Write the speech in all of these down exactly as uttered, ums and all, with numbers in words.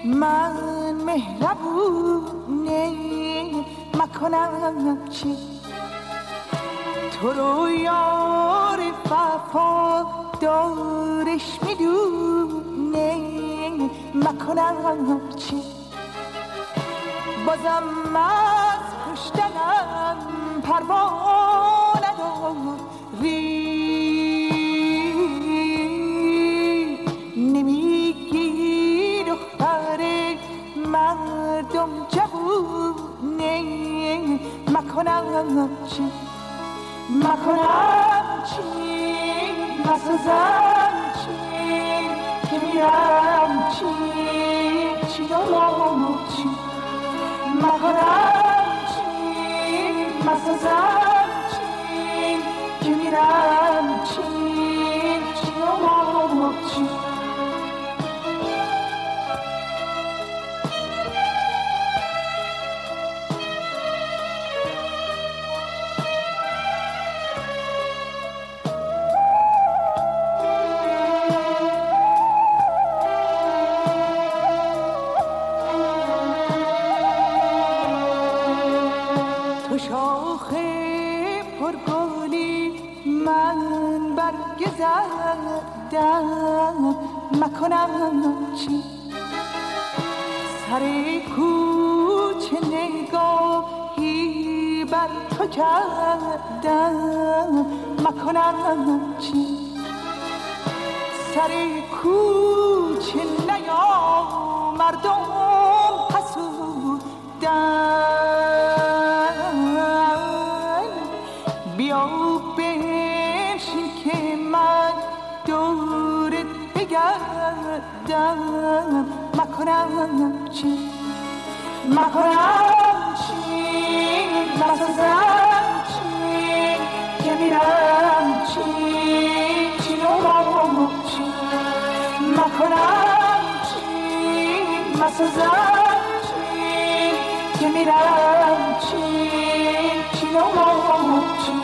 من مهربونه مکنم چی تو رو یار وفا دارش میدونه مکنم چی بازم از کشتنم پروا نداری نمیگی دختر مردم جوونه مکنم چی مکنم چی مسازم چی که میرم چی چی دارم چی مکنم چی مسازم چی که میرم چی چی دارم چی مکنم چی سر کوچه نگاهی بر تو کردم مکنم چی سر کوچه نیا مردم حسودن بیا بنشین که من دورت بگردم مکنم چی مکنم چی مسازم چی که میرم چی چی نورم چی مکنم چی مسازم چی که میرم چی چی نورم چی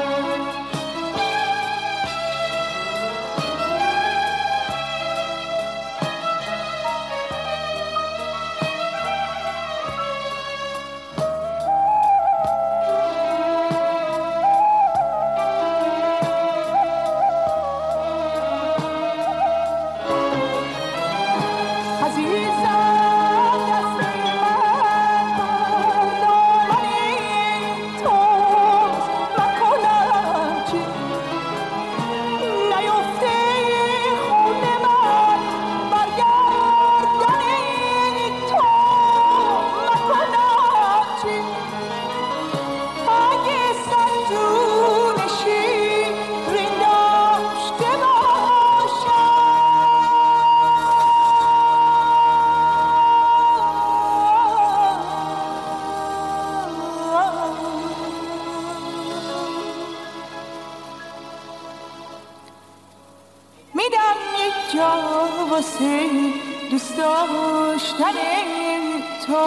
دوست داشتن تو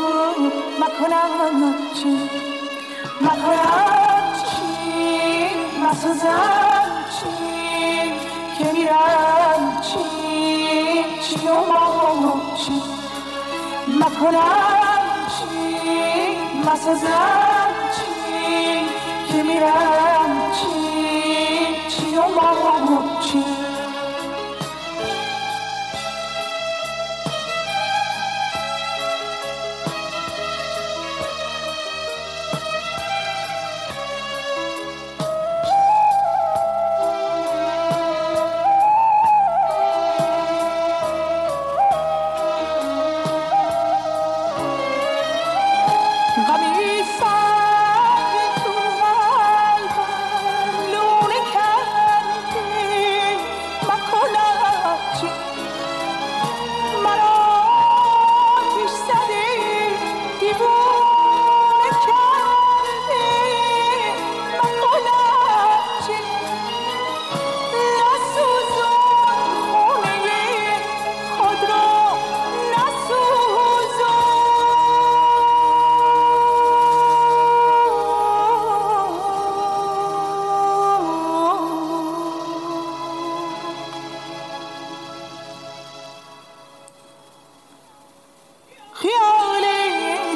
مکنم چی مکنم چی مسازم چی که میرم چی چی نمام چی مکنم چی مسازم چی که میرم چی چی نمام چی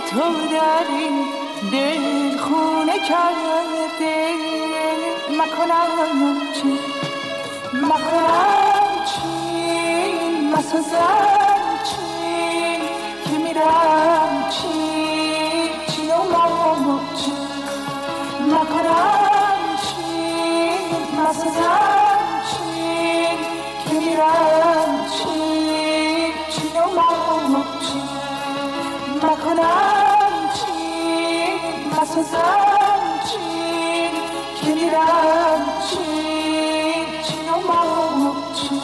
تو در این دل خونه کرده مکنم چی مکنم چی مسازم چی که میرم چی چی و مامو چی مکنم چی مسازم چی که میرم چی چی و مامو چی مکنم چی مسازم چی که میرم چی چی و مامو چی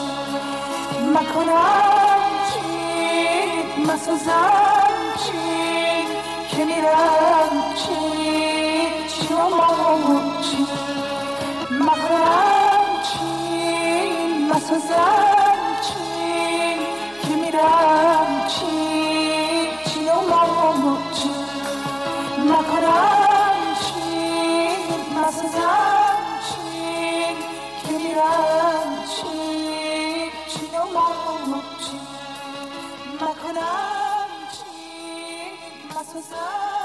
مکنم چی مسازم چی که میرم چی چی و مامو چی مکنم چی مسازم چی که میرم چی چی و مامو چی مکنم چی مسازم چی که میرم چی چی و مامو چی مکنم چی مسازم